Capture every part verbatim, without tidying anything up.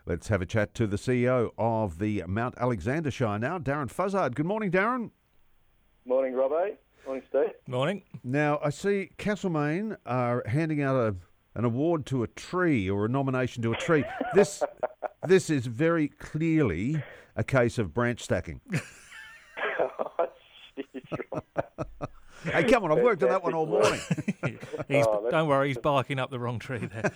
Let's have a chat to the C E O of the Mount Alexander Shire now, Darren Fuzzard. Good morning, Darren. Morning, Robbo. Morning, Steve. Morning. Now, I see Castlemaine are handing out a, an award to a tree or a nomination to a tree. This this is very clearly a case of branch stacking. Oh, shit, right. Hey, come on, I've worked on that one all morning. he's, Oh, that's- don't worry, he's barking up the wrong tree there.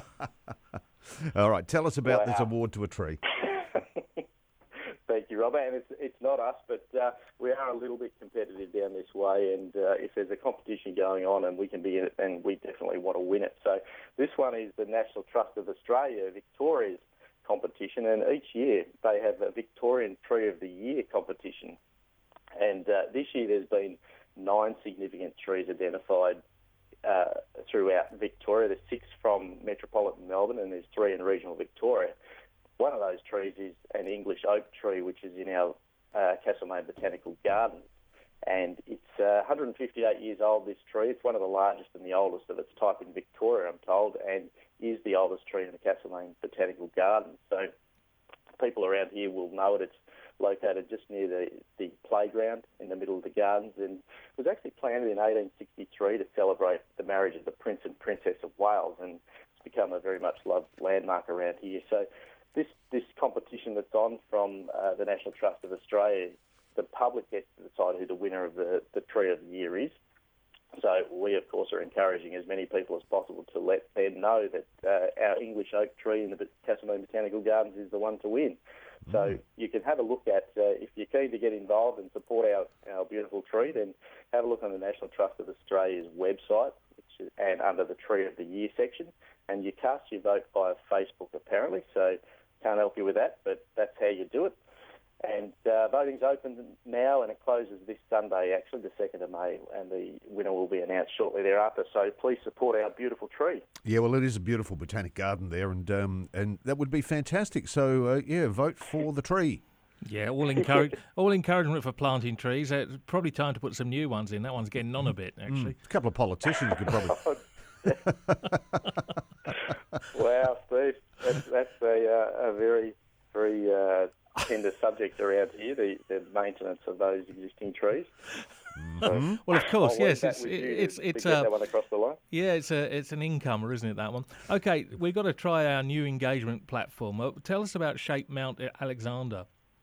All right, tell us about this Wow. award to a tree. Thank you, Robbo. And it's, it's not us, but uh, we are a little bit competitive down this way. And uh, if there's a competition going on and we can be in it, then we definitely want to win it. So this one is the National Trust of Australia, Victoria's competition. And each year they have a Victorian Tree of the Year competition. And uh, this year there's been nine significant trees identified uh, throughout Victoria. There's six from metropolitan Melbourne and there's three in regional Victoria. One of those trees is an English oak tree, which is in our uh, Castlemaine Botanical Garden. And it's uh, one hundred fifty-eight years old, this tree. It's one of the largest and the oldest of its type in Victoria, I'm told, and is the oldest tree in the Castlemaine Botanical Garden. So people around here will know it. It's located just near the, the playground in the middle of the gardens, and it was actually planted in eighteen sixty-three to celebrate the marriage of the Prince and Princess of Wales, and it's become a very much loved landmark around here. So this this competition that's on from uh, the National Trust of Australia, the public gets to decide who the winner of the, the Tree of the Year is. So we, of course, are encouraging as many people as possible to let them know that uh, our English oak tree in the Castlemaine Botanical Gardens is the one to win. So you can have a look at, uh, if you're keen to get involved and support our, our beautiful tree, then have a look on the National Trust of Australia's website, which is, and under the Tree of the Year section, and you cast your vote via Facebook apparently, so can't help you with that, but that's how you do it. And uh, voting's open now, and it closes this Sunday, actually, the second of May, and the winner will be announced shortly thereafter. So please support our beautiful tree. Yeah, well, it is a beautiful botanic garden there, and um, and that would be fantastic. So, uh, yeah, vote for the tree. Yeah, all encourage, all encouragement for planting trees. Uh, It's probably time to put some new ones in. That one's getting on a bit, actually. A couple of politicians could probably... Wow, Steve, that's, that's a, uh, a very, very uh, tender subject around here, the, the maintenance of those existing trees. Mm-hmm. Well, of course, I'll leave yes. that It's with you it's to- it's to get uh, that one across the line. yeah, it's a it's an incomer, isn't it? That one. Okay, we've got to try our new engagement platform. Uh, Tell us about Shape Mount Alexander.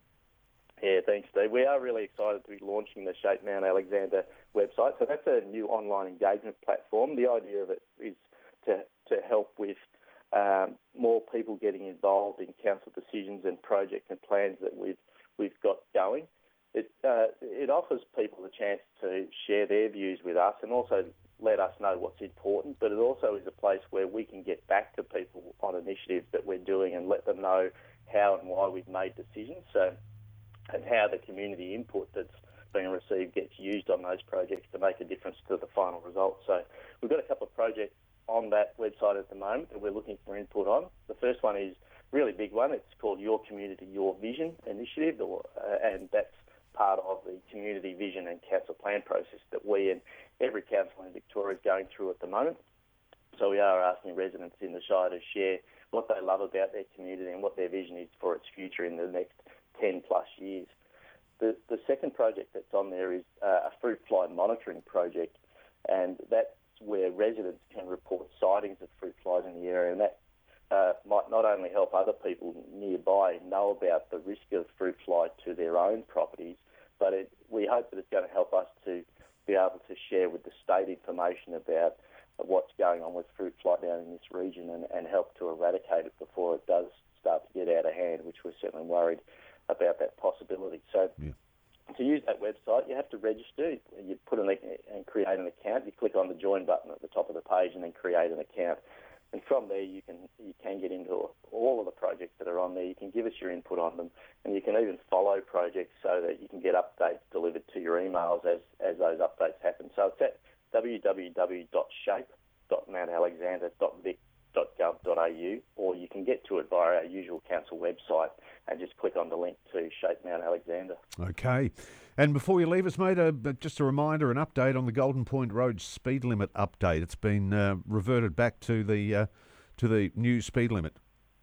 Yeah, thanks, Steve. We are really excited to be launching the Shape Mount Alexander website. So that's a new online engagement platform. The idea of it is to to help with um, more people getting involved in council decisions and projects and plans that we've we've got going. It uh, it offers people the chance to share their views with us and also let us know what's important. But it also is a place where we can get back to people on initiatives that we're doing and let them know how and why we've made decisions. So. And how the community input that's being received gets used on those projects to make a difference to the final result. So we've got a couple of projects on that website at the moment that we're looking for input on. The first one is a really big one. It's called Your Community, Your Vision initiative, or, uh, and that's part of the community vision and council plan process that we and every council in Victoria is going through at the moment. So we are asking residents in the Shire to share what they love about their community and what their vision is for its future in the next ten plus years. The the second project that's on there is uh, a fruit fly monitoring project, and that's where residents can report sightings of fruit flies in the area, and that uh, might not only help other people nearby know about the risk of fruit fly to their own properties, but it, we hope that it's going to help us to be able to share with the state information about what's going on with fruit fly down in this region and, and help to eradicate it before it does start to get out of hand, which we're certainly worried about that possibility. So Yeah. to use that website, you have to register. You put an and create an account. You click on the join button at the top of the page and then create an account. And from there, you can you can get into all of the projects that are on there. You can give us your input on them, and you can even follow projects so that you can get updates delivered to your emails as, as those updates happen. So it's at w w w dot shape dot mount alexander dot vic dot gov dot a u, or you can get to it via our usual council website and just click on the link to Shape Mount Alexander. Okay. And before you leave us, mate, uh, just a reminder, an update on the Golden Point Road speed limit update. It's been uh, reverted back to the uh, to the new speed limit.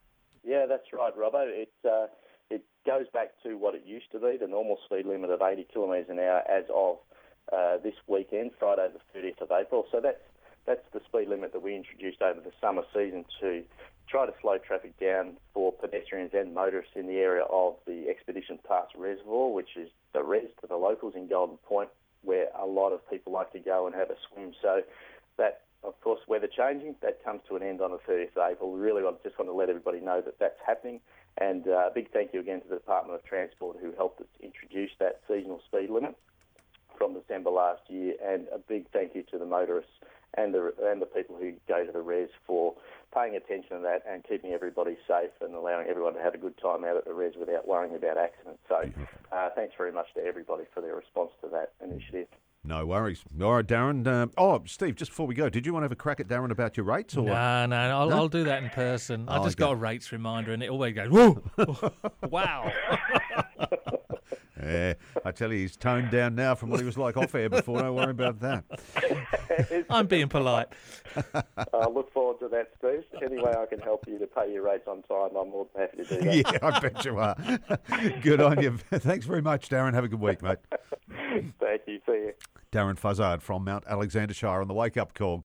Yeah, that's right, Robbo. It, uh, it goes back to what it used to be, the normal speed limit of eighty kilometres an hour as of uh, this weekend, Friday the thirtieth of April. So that's, that's the speed limit that we introduced over the summer season to try to slow traffic down for pedestrians and motorists in the area of the Expedition Pass Reservoir, which is the res to the locals in Golden Point, where a lot of people like to go and have a swim. So that, of course, weather changing, that comes to an end on the thirtieth of April. We really want, just want to let everybody know that that's happening. And uh, a big thank you again to the Department of Transport who helped us introduce that seasonal speed limit from December last year. And a big thank you to the motorists and the and the people who go to the res for paying attention to that and keeping everybody safe and allowing everyone to have a good time out at the res without worrying about accidents. So uh, thanks very much to everybody for their response to that initiative. No worries. All right, Darren. Um, oh, Steve, just before we go, did you want to have a crack at Darren about your rates? Or No, no, I'll, No? I'll do that in person. I Oh, just okay. got a rates reminder and it always goes, whoa, wow. Yeah, I tell you, he's toned down now from what he was like off air before. Don't worry about that. I'm being polite. I look forward to that, Steve. Any way I can help you to pay your rates on time, I'm more than happy to do that. Yeah, I bet you are. Good on you. Thanks very much, Darren. Have a good week, mate. Thank you. See you. Darren Fuzzard from Mount Alexander Shire on the Wake Up Call.